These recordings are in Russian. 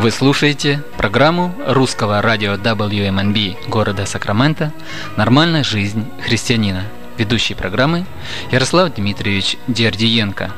Вы слушаете программу русского радио WMNB города Сакраменто «Нормальная жизнь христианина». Ведущий программы Ярослав Дмитриевич Дердиенко.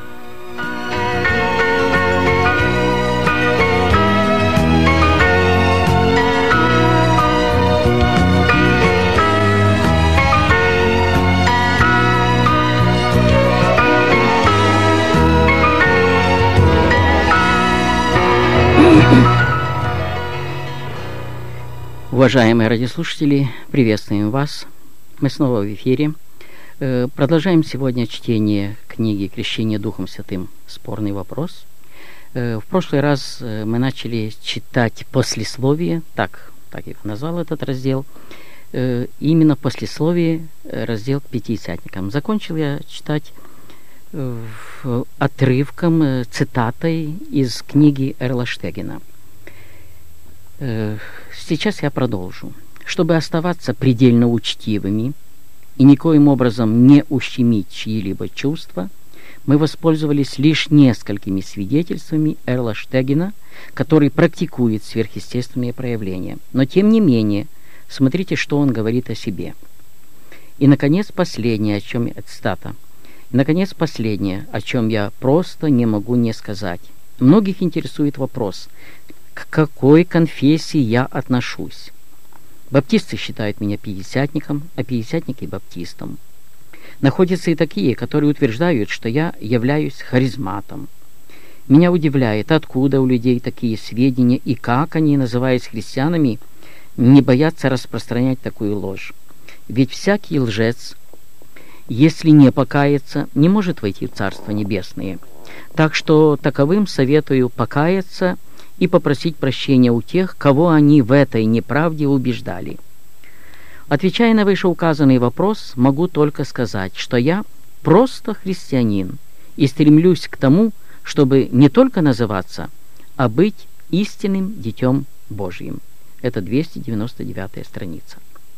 Уважаемые радиослушатели, приветствуем вас. Мы снова в эфире. Продолжаем сегодня чтение книги «Крещение Духом Святым. Спорный вопрос». В прошлый раз мы начали читать послесловие, так я назвал этот раздел, именно послесловие, раздел к пятидесятникам. Закончил я читать отрывком, цитатой из книги Эрла Штегена. Сейчас я продолжу. Чтобы оставаться предельно учтивыми и никоим образом не ущемить чьи-либо чувства, мы воспользовались лишь несколькими свидетельствами Эрла Штегена, который практикует сверхъестественные проявления. Но тем не менее, смотрите, что он говорит о себе. И, наконец, последнее, о чем цитата. И, наконец, последнее, о чем я просто не могу не сказать. Многих интересует вопрос, к какой конфессии я отношусь. Баптисты считают меня пятидесятником, а пятидесятники — баптистом. Находятся и такие, которые утверждают, что я являюсь харизматом. Меня удивляет, откуда у людей такие сведения и как они, называясь христианами, не боятся распространять такую ложь. Ведь всякий лжец, если не покаяться, не может войти в Царство Небесное. Так что таковым советую покаяться и попросить прощения у тех, кого они в этой неправде убеждали. Отвечая на вышеуказанный вопрос, могу только сказать, что я просто христианин и стремлюсь к тому, чтобы не только называться, а быть истинным Детем Божьим. Это 299-я страница.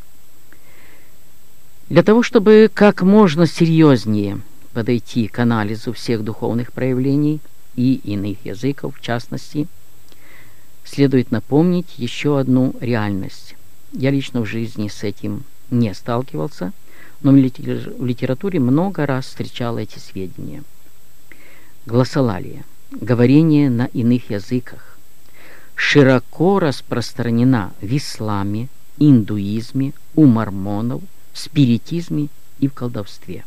Для того, чтобы как можно серьезнее подойти к анализу всех духовных проявлений и иных языков, в частности, следует напомнить еще одну реальность. Я лично в жизни с этим не сталкивался, но в литературе много раз встречал эти сведения. Глоссолалия, говорение на иных языках, широко распространена в исламе, индуизме, у мормонов, в спиритизме и в колдовстве.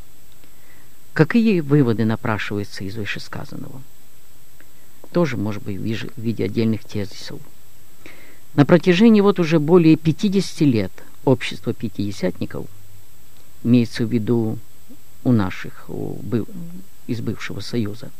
Какие выводы напрашиваются из вышесказанного? Тоже, может быть, в виде отдельных тезисов. На протяжении уже более 50 лет общество пятидесятников, имеется в виду у наших, из бывшего Союза,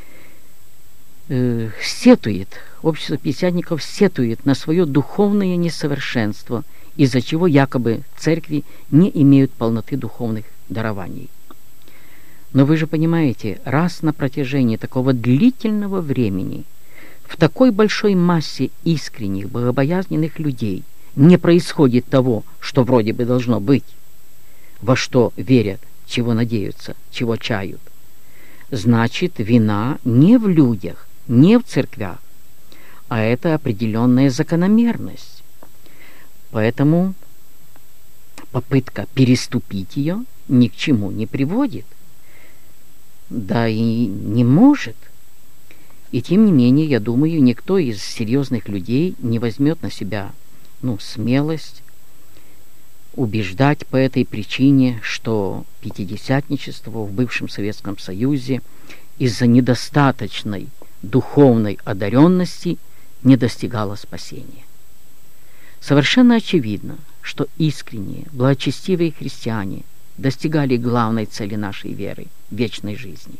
общество пятидесятников сетует на свое духовное несовершенство, из-за чего якобы церкви не имеют полноты духовных дарований. Но вы же понимаете, раз на протяжении такого длительного времени в такой большой массе искренних, богобоязненных людей не происходит того, что вроде бы должно быть, во что верят, чего надеются, чего чают, значит, вина не в людях, не в церквях, а это определенная закономерность. Поэтому попытка переступить ее ни к чему не приводит. Да и не может. И тем не менее, я думаю, никто из серьезных людей не возьмет на себя смелость убеждать по этой причине, что пятидесятничество в бывшем Советском Союзе из-за недостаточной духовной одаренности не достигало спасения. Совершенно очевидно, что искренние, благочестивые христиане достигали главной цели нашей веры – вечной жизни.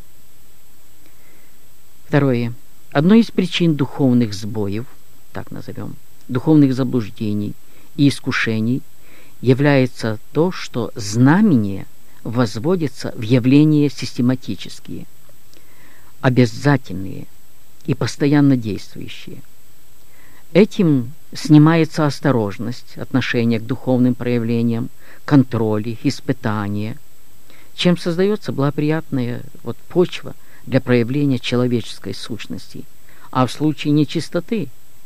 Второе. Одной из причин духовных сбоев, так назовем, духовных заблуждений и искушений является то, что знамения возводятся в явления систематические, обязательные и постоянно действующие. Этим снимается осторожность, отношение к духовным проявлениям, контроль их, испытания, чем создается благоприятная почва для проявления человеческой сущности, а в случае нечистоты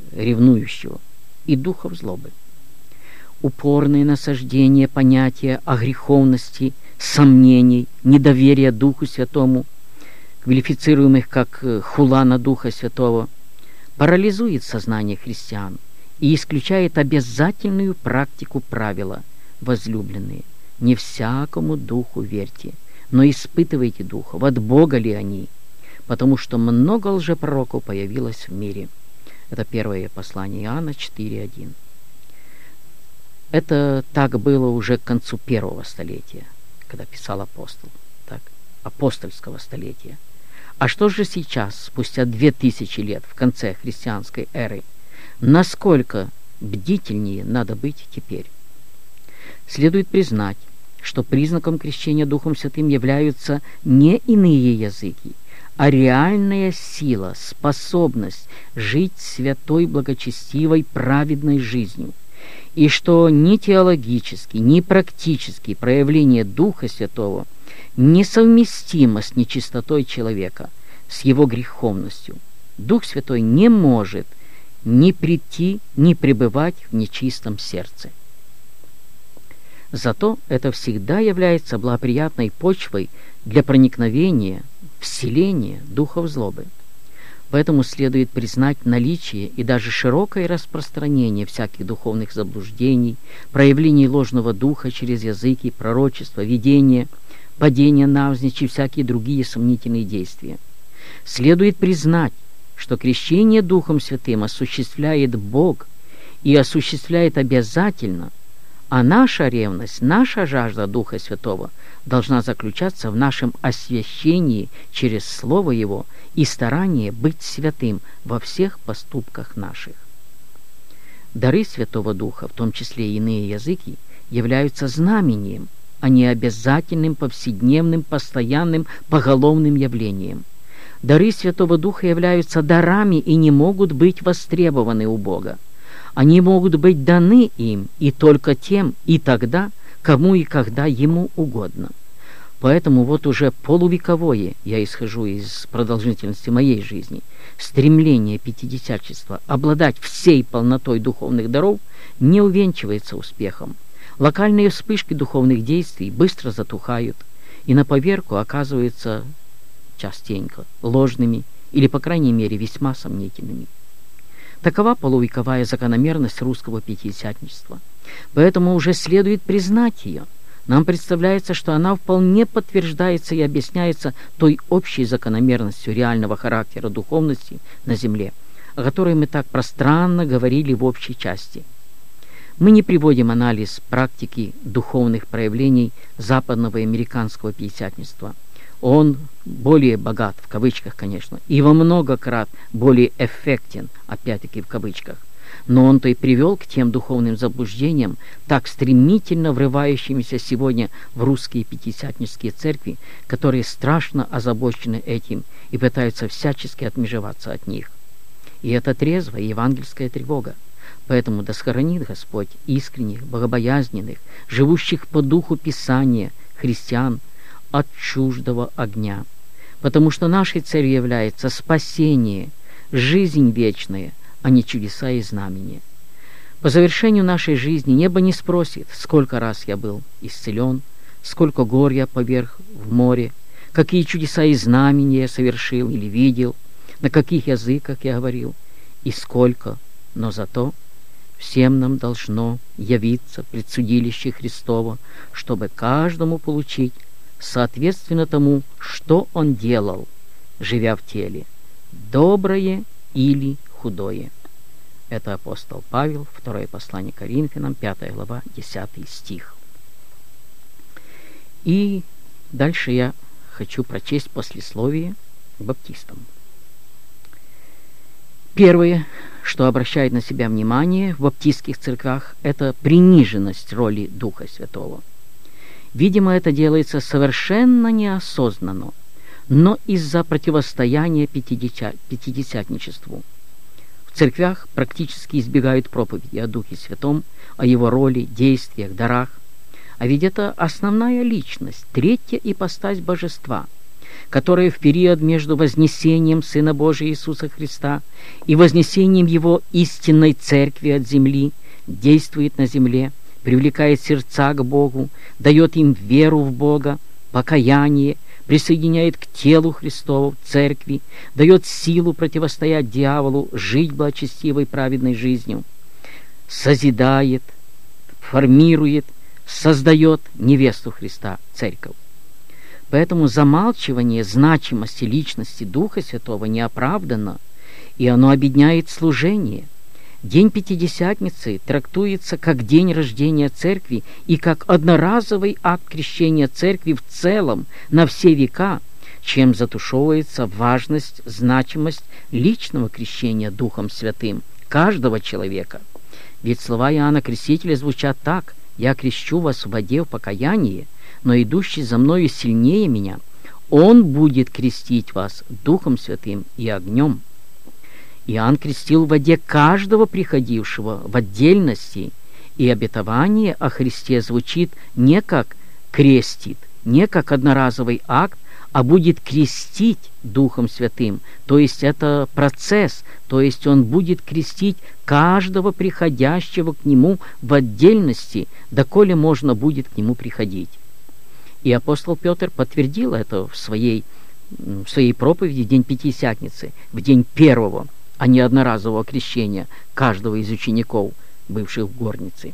ревнующего, и духов злобы. Упорное насаждение понятия о греховности, сомнений, недоверия Духу Святому, квалифицируемых как хула на Духа Святого, парализует сознание христиан и исключает обязательную практику правила: возлюбленные, не всякому духу верьте, но испытывайте духов, от Бога ли они, потому что много лжепророков появилось в мире. Это первое послание Иоанна 4:1. Это так было уже к концу первого столетия, когда писал апостол, так, апостольского столетия. А что же сейчас, спустя 2000 лет, в конце христианской эры? Насколько бдительнее надо быть теперь? Следует признать, что признаком крещения Духом Святым являются не иные языки, а реальная сила, способность жить святой, благочестивой, праведной жизнью, и что ни теологически, ни практически проявление Духа Святого несовместимо с нечистотой человека, с его греховностью. Дух Святой не может ни прийти, ни пребывать в нечистом сердце. Зато это всегда является благоприятной почвой для проникновения, вселения духов злобы. Поэтому следует признать наличие и даже широкое распространение всяких духовных заблуждений, проявлений ложного духа через языки, пророчества, видения, падения навзничь и всякие другие сомнительные действия. Следует признать, что крещение Духом Святым осуществляет Бог и осуществляет обязательно, а наша ревность, наша жажда Духа Святого должна заключаться в нашем освящении через Слово Его и старание быть святым во всех поступках наших. Дары Святого Духа, в том числе и иные языки, являются знамением, а не обязательным, повседневным, постоянным, поголовным явлением. Дары Святого Духа являются дарами и не могут быть востребованы у Бога. Они могут быть даны им и только тем, и тогда, кому и когда Ему угодно. Поэтому вот уже полувековое, я исхожу из продолжительности моей жизни, стремление пятидесятничества обладать всей полнотой духовных даров не увенчивается успехом. Локальные вспышки духовных действий быстро затухают и на поверку оказываются частенько ложными или, по крайней мере, весьма сомнительными. Такова полувековая закономерность русского пятидесятничества. Поэтому уже следует признать ее. Нам представляется, что она вполне подтверждается и объясняется той общей закономерностью реального характера духовности на земле, о которой мы так пространно говорили в общей части. Мы не приводим анализ практики духовных проявлений западного и американского пятидесятничества. Он более богат, в кавычках, конечно, и во много крат более эффектен, опять-таки в кавычках. Но он-то и привел к тем духовным заблуждениям, так стремительно врывающимися сегодня в русские пятидесятнические церкви, которые страшно озабочены этим и пытаются всячески отмежеваться от них. И это трезвая евангельская тревога. Поэтому да сохранит Господь искренних, богобоязненных, живущих по духу Писания христиан от чуждого огня. Потому что нашей целью является спасение, жизнь вечная, а не чудеса и знамения. По завершению нашей жизни небо не спросит, сколько раз я был исцелен, сколько гор я поверх в море, какие чудеса и знамения я совершил или видел, на каких языках я говорил, и сколько, но зато всем нам должно явиться предсудилище Христово, чтобы каждому получить соответственно тому, что он делал, живя в теле, доброе или худое. Это апостол Павел, второе послание Коринфянам, 5 глава, 10 стих. И дальше я хочу прочесть послесловие к баптистам. Первое, что обращает на себя внимание в баптистских церквях, это приниженность роли Духа Святого. Видимо, это делается совершенно неосознанно, но из-за противостояния пятидесятничеству. В церквях практически избегают проповеди о Духе Святом, о его роли, действиях, дарах. А ведь это основная личность, третья ипостась божества. которое в период между вознесением Сына Божия Иисуса Христа и вознесением Его истинной Церкви от земли действует на земле, привлекает сердца к Богу, дает им веру в Бога, покаяние, присоединяет к телу Христову, Церкви, дает силу противостоять дьяволу, жить благочестивой праведной жизнью, созидает, формирует, создает невесту Христа, Церковь. Поэтому замалчивание значимости личности Духа Святого неоправданно, и оно обедняет служение. День Пятидесятницы трактуется как день рождения Церкви и как одноразовый акт крещения Церкви в целом на все века, чем затушевывается важность, значимость личного крещения Духом Святым каждого человека. Ведь слова Иоанна Крестителя звучат так: «Я крещу вас в воде в покаянии, но идущий за мною сильнее меня, Он будет крестить вас Духом Святым и огнем». Иоанн крестил в воде каждого приходившего в отдельности, и обетование о Христе звучит не как «крестит», не как одноразовый акт, а будет крестить Духом Святым, то есть это процесс, то есть Он будет крестить каждого приходящего к Нему в отдельности, доколе можно будет к Нему приходить. И апостол Петр подтвердил это в своей проповеди в день Пятидесятницы, в день первого, а не одноразового крещения каждого из учеников, бывших в горнице.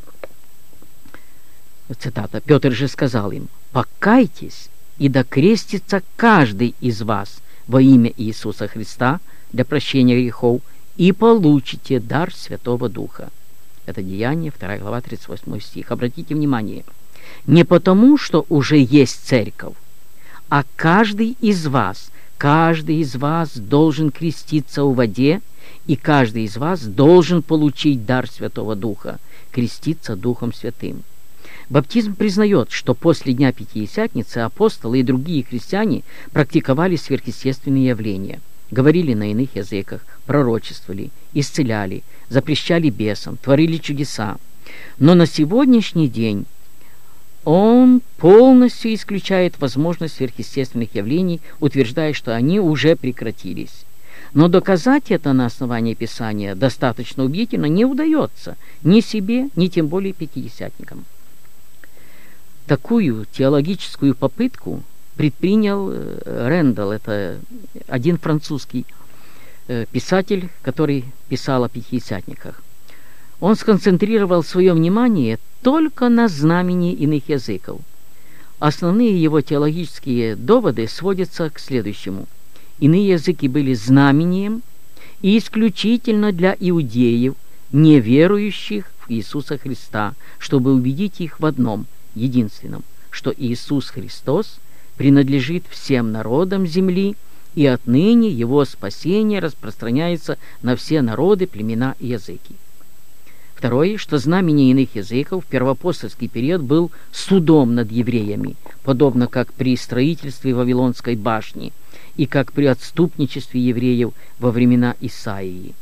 Цитата. «Петр же сказал им: покайтесь, и да крестится каждый из вас во имя Иисуса Христа для прощения грехов, и получите дар Святого Духа». Это Деяния, 2 глава, 38 стих. Обратите внимание, не потому, что уже есть церковь, а каждый из вас должен креститься в воде, и каждый из вас должен получить дар Святого Духа, креститься Духом Святым. Баптизм признает, что после Дня Пятидесятницы апостолы и другие христиане практиковали сверхъестественные явления, говорили на иных языках, пророчествовали, исцеляли, запрещали бесам, творили чудеса. Но на сегодняшний день он полностью исключает возможность сверхъестественных явлений, утверждая, что они уже прекратились. Но доказать это на основании Писания достаточно убедительно не удается ни себе, ни тем более пятидесятникам. Такую теологическую попытку предпринял Рендел, это один французский писатель, который писал о пятидесятниках. Он сконцентрировал свое внимание только на знамении иных языков. Основные его теологические доводы сводятся к следующему. Иные языки были знамением и исключительно для иудеев, не верующих в Иисуса Христа, чтобы убедить их в одном, единственном, что Иисус Христос принадлежит всем народам земли, и отныне Его спасение распространяется на все народы, племена и языки. Второе, что знамение иных языков в первоапостольский период был судом над евреями, подобно как при строительстве Вавилонской башни и как при отступничестве евреев во времена Исаии.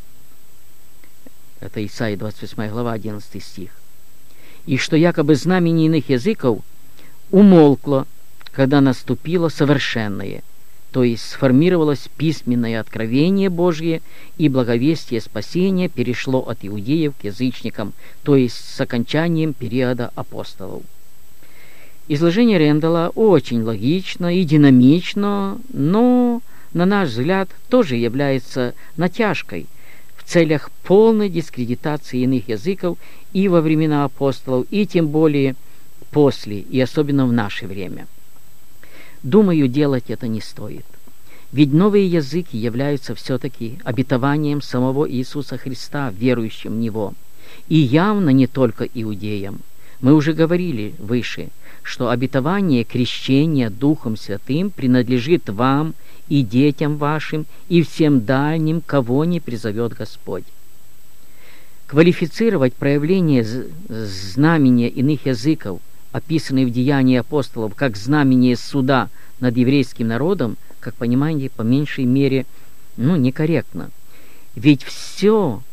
Это Исаия, 28 глава, 11 стих. И что якобы знамение иных языков умолкло, когда наступило совершенное, то есть сформировалось письменное откровение Божье, и благовестие спасения перешло от иудеев к язычникам, то есть с окончанием периода апостолов. Изложение Рендела очень логично и динамично, но, на наш взгляд, тоже является натяжкой в целях полной дискредитации иных языков и во времена апостолов, и тем более после, и особенно в наше время. Думаю, делать это не стоит. Ведь новые языки являются все-таки обетованием самого Иисуса Христа, верующим в Него, и явно не только иудеям. Мы уже говорили выше, что обетование крещения Духом Святым принадлежит вам и детям вашим, и всем дальним, кого не призовет Господь. Квалифицировать проявление знамения иных языков, описанные в Деянии апостолов, как знамение суда над еврейским народом, как понимаете, по меньшей мере, некорректно. Ведь все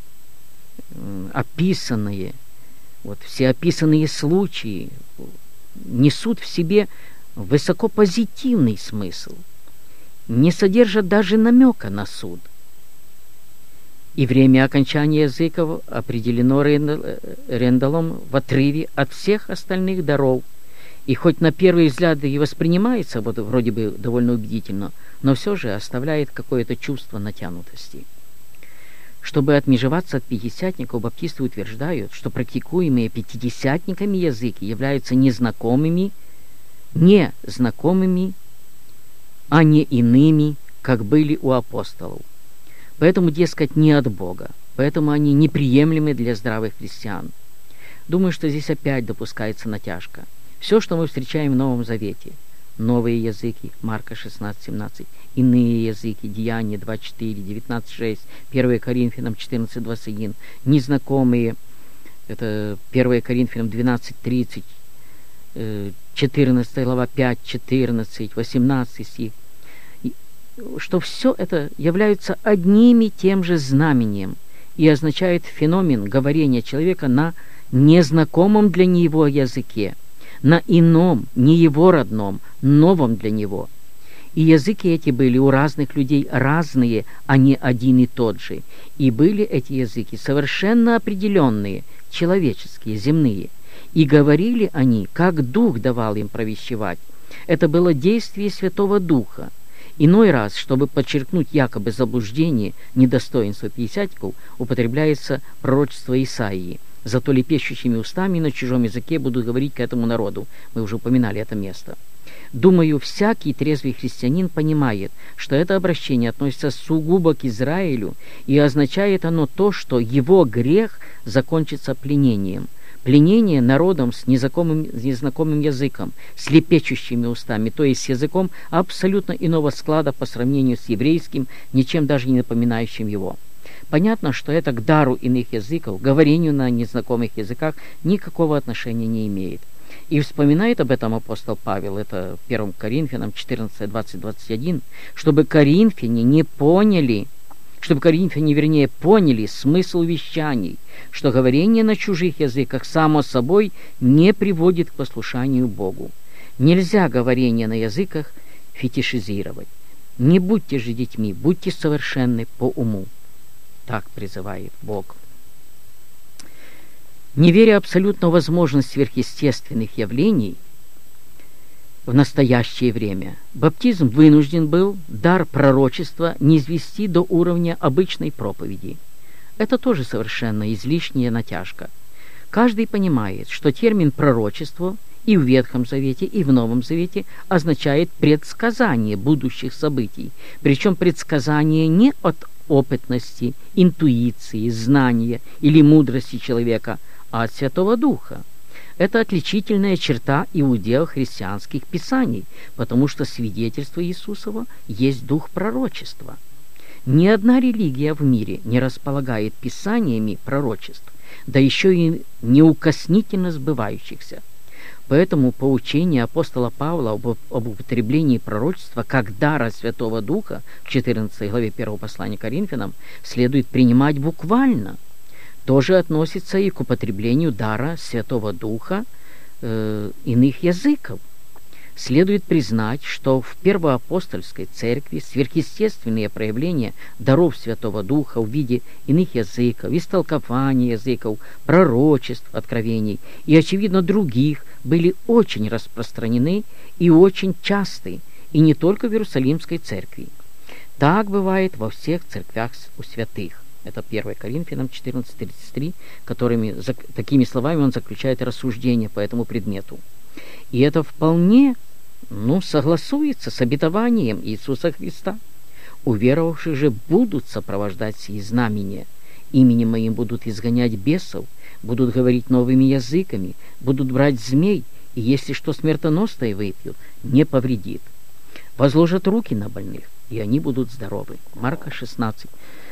описанное, все описанные случаи несут в себе высокопозитивный смысл. не содержат даже намека на суд. И время окончания языков определено Рендалом в отрыве от всех остальных даров. И хоть на первый взгляд и воспринимается вот, вроде бы довольно убедительно, но все же оставляет какое-то чувство натянутости. Чтобы отмежеваться от пятидесятников, баптисты утверждают, что практикуемые пятидесятниками языки являются незнакомыми, а не иными, как были у апостолов. Поэтому, дескать, не от Бога, поэтому они неприемлемы для здравых христиан. Думаю, что здесь опять допускается натяжка. Все, что мы встречаем в Новом Завете, новые языки, Марка 16:17, иные языки, Деяния 2:4, 19:6, 1 Коринфянам 14:21, незнакомые, это 1 Коринфянам 12:30, 14 глава 5:14, 18 стих, что все это являются одним и тем же знамением и означает феномен говорения человека на незнакомом для него языке, на ином, не его родном, новом для него. И языки эти были у разных людей разные, а не один и тот же. И были эти языки совершенно определенные, человеческие, земные. И говорили они, как Дух давал им провещевать. Это было действие Святого Духа. Иной раз, чтобы подчеркнуть якобы заблуждение, недостоинство пятидесятников, употребляется пророчество Исаии. «Зато лепещущими устами на чужом языке будут говорить к этому народу». Мы уже упоминали это место. Думаю, всякий трезвый христианин понимает, что это обращение относится сугубо к Израилю, и означает оно то, что его грех закончится пленением. Пленение народом с незнакомым языком, с лепечущими устами, то есть с языком абсолютно иного склада по сравнению с еврейским, ничем даже не напоминающим его. Понятно, что это к дару иных языков, говорению на незнакомых языках, никакого отношения не имеет. И вспоминает об этом апостол Павел, это 1 Коринфянам 14, 20, 21, чтобы коринфяне поняли смысл вещаний, что говорение на чужих языках само собой не приводит к послушанию Богу. Нельзя говорение на языках фетишизировать. Не будьте же детьми, будьте совершенны по уму. Так призывает Бог. Не веря абсолютно в возможность сверхъестественных явлений в настоящее время, баптизм вынужден был дар пророчества низвести до уровня обычной проповеди. Это тоже совершенно излишняя натяжка. Каждый понимает, что термин «пророчество» и в Ветхом Завете, и в Новом Завете означает предсказание будущих событий, причем предсказание не от опытности, интуиции, знания или мудрости человека, а от Святого Духа. Это отличительная черта и удел христианских писаний, потому что свидетельство Иисусова есть дух пророчества. Ни одна религия в мире не располагает писаниями пророчеств, да еще и неукоснительно сбывающихся. Поэтому поучение апостола Павла об употреблении пророчества как дара Святого Духа в 14 главе 1 послания Коринфянам следует принимать буквально. Тоже относится и к употреблению дара Святого Духа иных языков. Следует признать, что в первоапостольской церкви сверхъестественные проявления даров Святого Духа в виде иных языков, истолкования языков, пророчеств, откровений и, очевидно, других были очень распространены и очень часты, и не только в Иерусалимской церкви. Так бывает во всех церквях у святых. Это 1 Коринфянам 14:33, такими словами он заключает рассуждение по этому предмету. И это вполне согласуется с обетованием Иисуса Христа. Уверовавших же будут сопровождать сии знамения. Именем моим будут изгонять бесов, будут говорить новыми языками, будут брать змей, и если что смертоносное выпьют, не повредит. Возложат руки на больных, и они будут здоровы. Марка 16,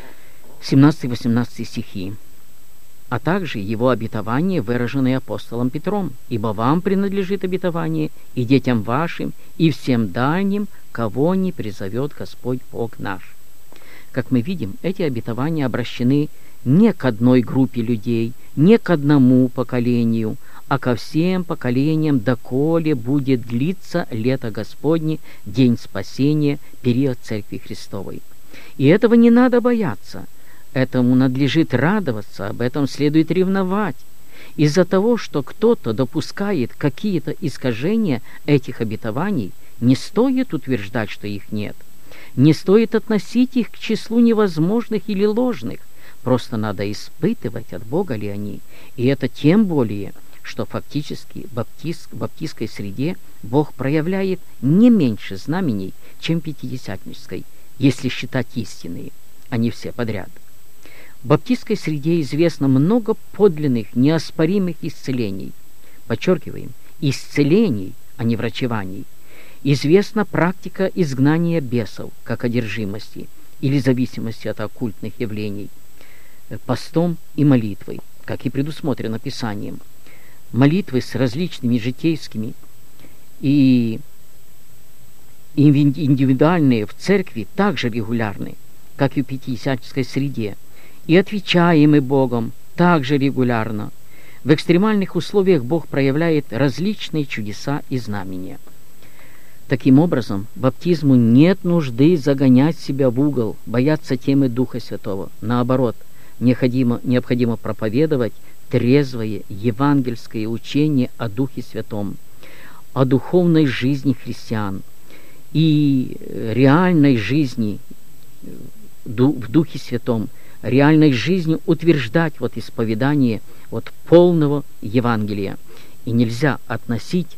17-18 стихи. А также его обетование, выраженное апостолом Петром: «Ибо вам принадлежит обетование, и детям вашим, и всем дальним, кого не призовет Господь Бог наш». Как мы видим, эти обетования обращены не к одной группе людей, не к одному поколению, а ко всем поколениям, доколе будет длиться лето Господне, день спасения, период Церкви Христовой. И этого не надо бояться, этому надлежит радоваться, об этом следует ревновать. Из-за того, что кто-то допускает какие-то искажения этих обетований, не стоит утверждать, что их нет. Не стоит относить их к числу невозможных или ложных. Просто надо испытывать, от Бога ли они. И это тем более, что фактически в баптистской среде Бог проявляет не меньше знамений, чем в пятидесятнической, если считать истинные, а не все подряд. В баптистской среде известно много подлинных, неоспоримых исцелений. Подчеркиваем, исцелений, а не врачеваний. Известна практика изгнания бесов, как одержимости или зависимости от оккультных явлений, постом и молитвой, как и предусмотрено Писанием. Молитвы с различными житейскими и индивидуальные в церкви также регулярны, как и в пятидесятнической среде, и отвечаемы Богом также регулярно. В экстремальных условиях Бог проявляет различные чудеса и знамения. Таким образом, баптизму нет нужды загонять себя в угол, бояться темы Духа Святого. Наоборот, необходимо проповедовать трезвое евангельское учение о Духе Святом, о духовной жизни христиан и реальной жизни в Духе Святом, реальной жизнью утверждать исповедание полного Евангелия. И нельзя относить,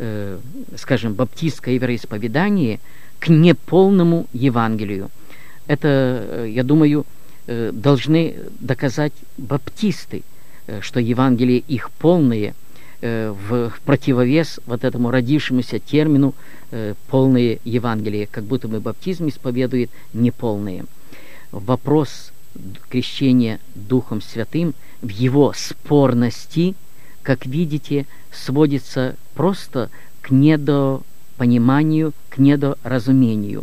баптистское вероисповедание к неполному Евангелию. Это, я думаю, должны доказать баптисты, что Евангелие их полное, в противовес этому родившемуся термину «полное Евангелие», как будто бы баптизм исповедует неполное. Вопрос крещения Духом Святым в его спорности, как видите, сводится просто к недопониманию, к недоразумению.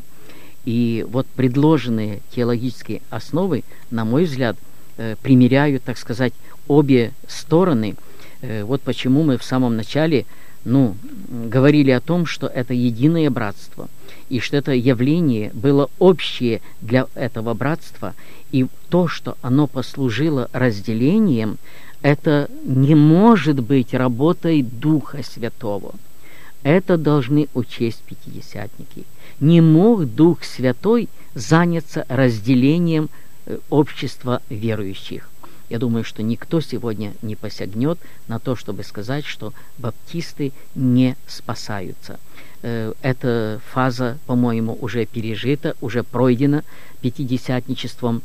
И предложенные теологические основы, на мой взгляд, примиряют, так сказать, обе стороны. Почему мы в самом начале говорили о том, что это единое братство, и что это явление было общее для этого братства, и то, что оно послужило разделением, это не может быть работой Духа Святого. Это должны учесть пятидесятники. Не мог Дух Святой заняться разделением общества верующих. Я думаю, что никто сегодня не посягнет на то, чтобы сказать, что баптисты не спасаются. Эта фаза, по-моему, уже пережита, уже пройдена пятидесятничеством.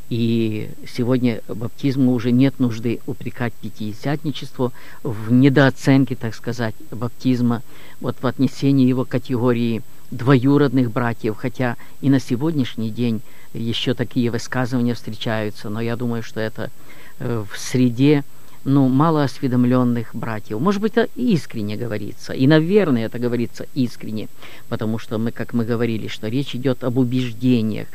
И сегодня баптизму уже нет нужды упрекать пятидесятничество в недооценке, так сказать, баптизма, в отнесении его к категории двоюродных братьев, хотя и на сегодняшний день еще такие высказывания встречаются, но я думаю, что это в среде малоосведомленных братьев. Может быть, это искренне говорится, и, наверное, это говорится искренне, потому что как мы говорили, что речь идет об убеждениях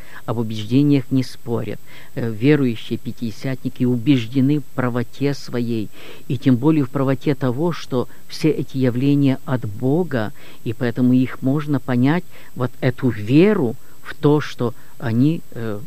не спорят. Верующие пятидесятники убеждены в правоте своей, и тем более в правоте того, что все эти явления от Бога, и поэтому их можно понять, эту веру в то, что они,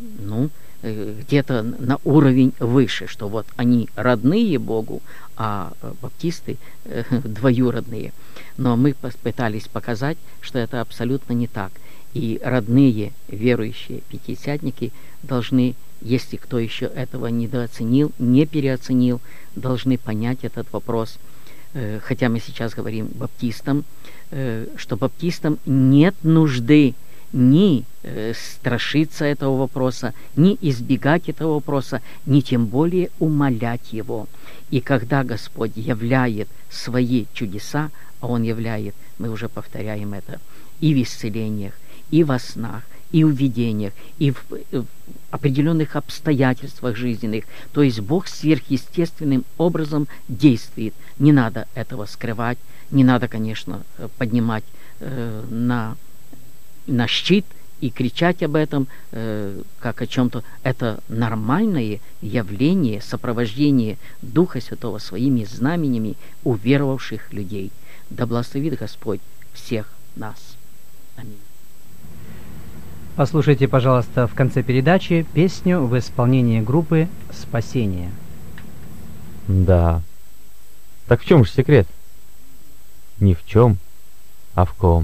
где-то на уровень выше, что они родные Богу, а баптисты двоюродные. Но мы пытались показать, что это абсолютно не так. И родные верующие пятидесятники должны, если кто еще этого недооценил, не переоценил, должны понять этот вопрос. Хотя мы сейчас говорим баптистам, что баптистам нет нужды ни страшиться этого вопроса, ни избегать этого вопроса, ни тем более умалять его. И когда Господь являет свои чудеса, а Он являет, мы уже повторяем это, и в исцелениях, и во снах, и в видениях, и в определенных обстоятельствах жизненных, то есть Бог сверхъестественным образом действует. Не надо этого скрывать, не надо, конечно, поднимать на щит и кричать об этом, как о чем-то, это нормальное явление, сопровождение Духа Святого своими знаменями уверовавших людей. Да благословит Господь всех нас. Аминь. Послушайте, пожалуйста, в конце передачи песню в исполнении группы «Спасение». Да. Так в чем же секрет? Ни в чем, а в ком.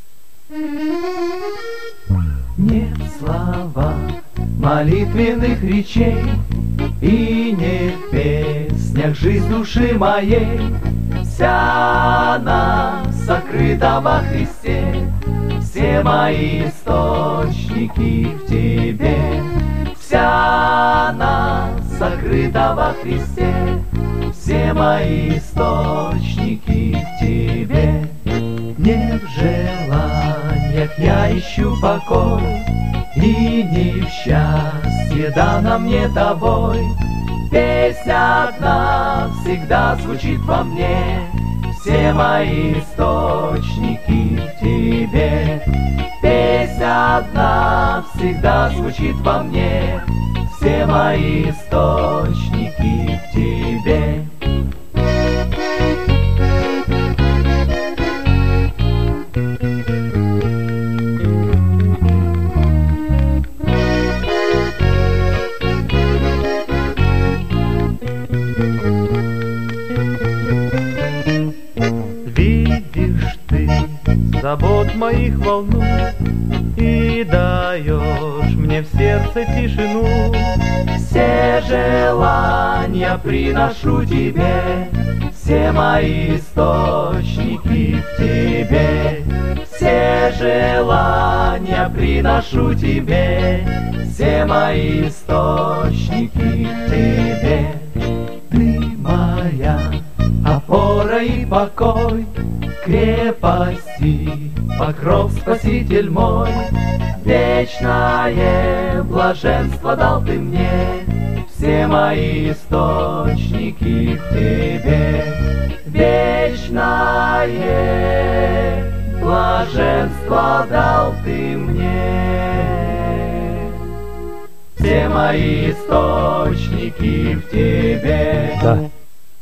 Не в словах молитвенных речей и не в песнях жизнь души моей. Вся она сокрыта во Христе, все мои источники в Тебе. Вся она сокрыта во Христе, все мои источники в Тебе. Не в желаниях я ищу покой, и не в счастье дано мне Тобой. Песня одна всегда звучит во мне, все мои источники в Тебе. Песня одна всегда звучит во мне, все мои источники в Тебе. Забот моих волну и даешь мне в сердце тишину. Все желания приношу Тебе, все мои источники в Тебе. Все желания приношу Тебе, все мои источники в Тебе. Ты моя опора и покой, крепости, покров, Спаситель мой. Вечное блаженство дал Ты мне, все мои источники в Тебе. Вечное блаженство дал Ты мне, все мои источники в Тебе. Да.